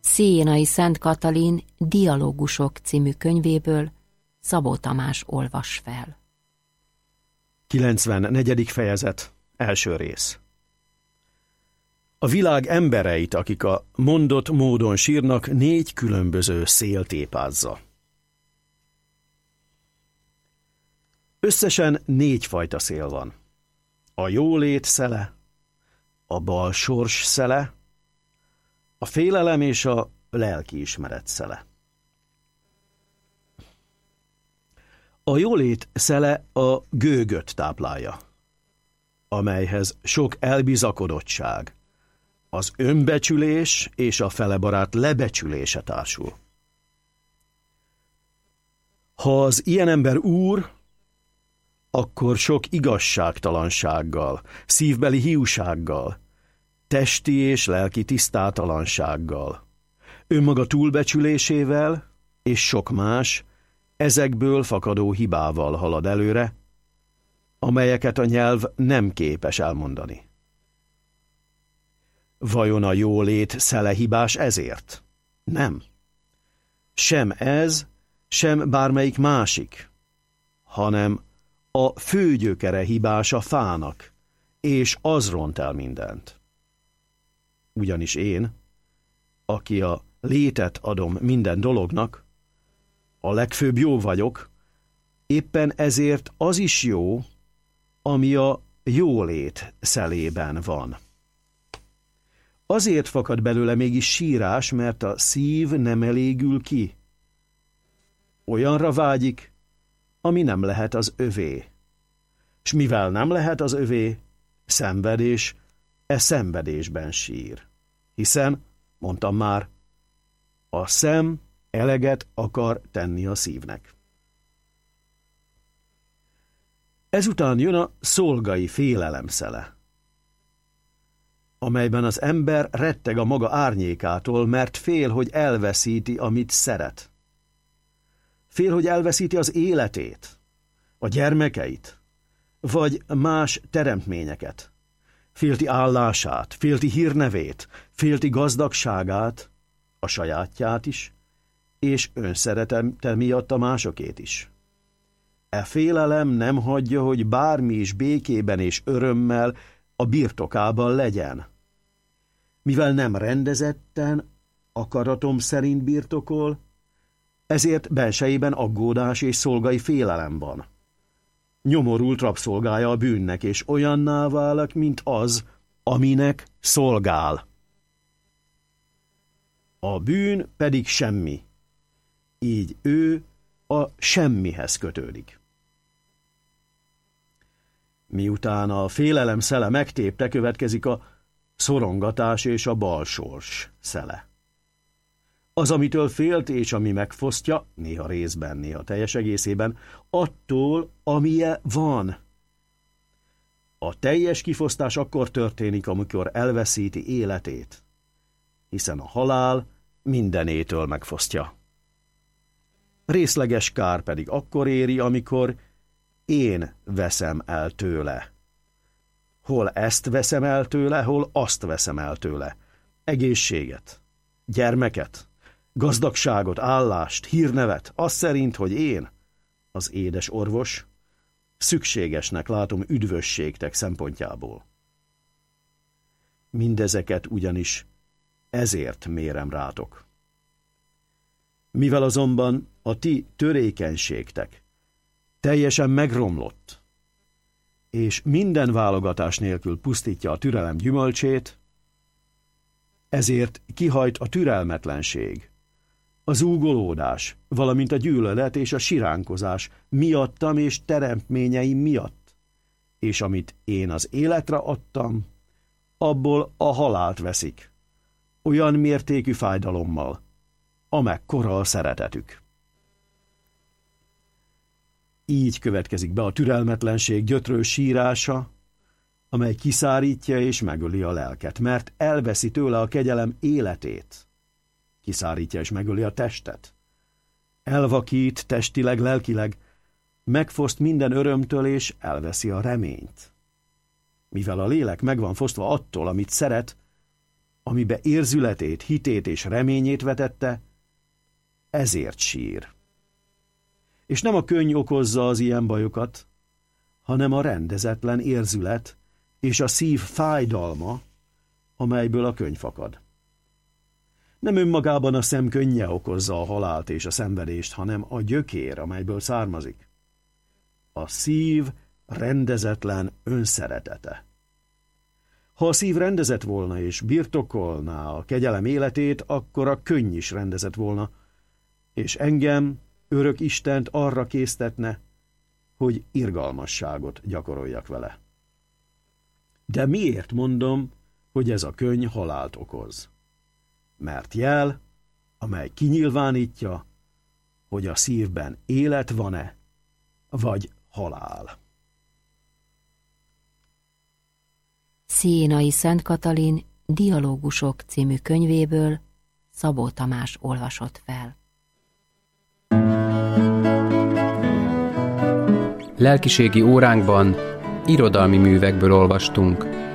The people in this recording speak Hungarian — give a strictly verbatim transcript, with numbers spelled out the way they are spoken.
Széjenai Szent Katalin Dialógusok című könyvéből Szabó Tamás olvas fel. kilencvennegyedik fejezet, első rész. A világ embereit, akik a mondott módon sírnak, négy különböző szél tépázza. Összesen négy fajta szél van. A jólét szele, a bal sors szele, a félelem és a lelkiismeret szele. A jólét szele a gőgöt táplálja, amelyhez sok elbizakodottság, az önbecsülés és a felebarát lebecsülése társul. Ha az ilyen ember úr, akkor sok igazságtalansággal, szívbeli hiúsággal, testi és lelki tisztátalansággal, önmaga túlbecsülésével és sok más, ezekből fakadó hibával halad előre, amelyeket a nyelv nem képes elmondani. Vajon a jólét szele hibás ezért? Nem. Sem ez, sem bármelyik másik, hanem a főgyökere hibás a fának, és az ront el mindent. Ugyanis én, aki a létet adom minden dolognak, a legfőbb jó vagyok, éppen ezért az is jó, ami a jólét szelében van. Azért fakad belőle mégis sírás, mert a szív nem elégül ki. Olyanra vágyik, ami nem lehet az övé. S mivel nem lehet az övé, szenvedés, e szenvedésben sír. Hiszen, mondtam már, a szem eleget akar tenni a szívnek. Ezután jön a szolgai félelem szele, amelyben az ember retteg a maga árnyékától, mert fél, hogy elveszíti, amit szeret. Fél, hogy elveszíti az életét, a gyermekeit, vagy más teremtményeket. Félti állását, félti hírnevét, félti gazdagságát, a sajátját is, és önszeretete miatt a másokét is. E félelem nem hagyja, hogy bármi is békében és örömmel a birtokában legyen. Mivel nem rendezetten, akaratom szerint birtokol, ezért bensejében aggódás és szolgai félelem van. Nyomorult rabszolgája a bűnnek, és olyanná válik, mint az, aminek szolgál. A bűn pedig semmi, így ő a semmihez kötődik. Miután a félelem szele megtépte, következik a szorongatás és a balsors szele. Az, amitől félt és ami megfosztja, néha részben, néha teljes egészében, attól, amilyen van. A teljes kifosztás akkor történik, amikor elveszíti életét, hiszen a halál mindenétől megfosztja. Részleges kár pedig akkor éri, amikor én veszem el tőle. Hol ezt veszem el tőle, hol azt veszem el tőle. Egészséget, gyermeket, gazdagságot, állást, hírnevet, az szerint, hogy én, az édes orvos, szükségesnek látom üdvösségtek szempontjából. Mindezeket ugyanis ezért mérem rátok. Mivel azonban a ti törékenységtek teljesen megromlott, és minden válogatás nélkül pusztítja a türelem gyümölcsét, ezért kihajt a türelmetlenség, a zúgolódás, valamint a gyűlölet és a siránkozás miattam és teremtményeim miatt, és amit én az életre adtam, abból a halált veszik, olyan mértékű fájdalommal, amekkora a szeretetük. Így következik be a türelmetlenség gyötrős sírása, amely kiszárítja és megöli a lelket, mert elveszi tőle a kegyelem életét. Kiszárítja és megöli a testet. Elvakít testileg, lelkileg, megfoszt minden örömtől és elveszi a reményt. Mivel a lélek meg van fosztva attól, amit szeret, amibe érzületét, hitét és reményét vetette, ezért sír. És nem a könny okozza az ilyen bajokat, hanem a rendezetlen érzület és a szív fájdalma, amelyből a könny fakad. Nem önmagában a szem könnye okozza a halált és a szenvedést, hanem a gyökér, amelyből származik. A szív rendezetlen önszeretete. Ha a szív rendezett volna és birtokolná a kegyelem életét, akkor a könny is rendezett volna, és engem, örök Istent arra késztetne, hogy irgalmasságot gyakoroljak vele. De miért mondom, hogy ez a könny halált okoz? Mert jel, amely kinyilvánítja, hogy a szívben élet van-e, vagy halál. Sziénai Szent Katalin Dialógusok című könyvéből Szabó Tamás olvasott fel. Lelkiségi óránkban irodalmi művekből olvastunk.